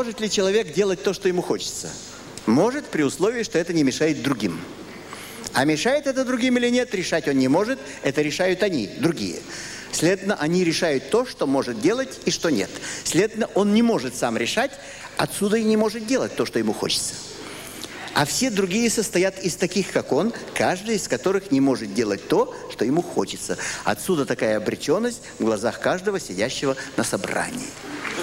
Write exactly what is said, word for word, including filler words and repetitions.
Может ли человек делать то, что ему хочется? Может, при условии, что это не мешает другим. А мешает это другим или нет, решать он не может. Это решают они, другие. Следовательно, они решают то, что может делать и что нет. Следовательно, он не может сам решать, отсюда и не может делать то, что ему хочется. А все другие состоят из таких, как он, каждый из которых не может делать то, что ему хочется. Отсюда такая обреченность в глазах каждого сидящего на собрании.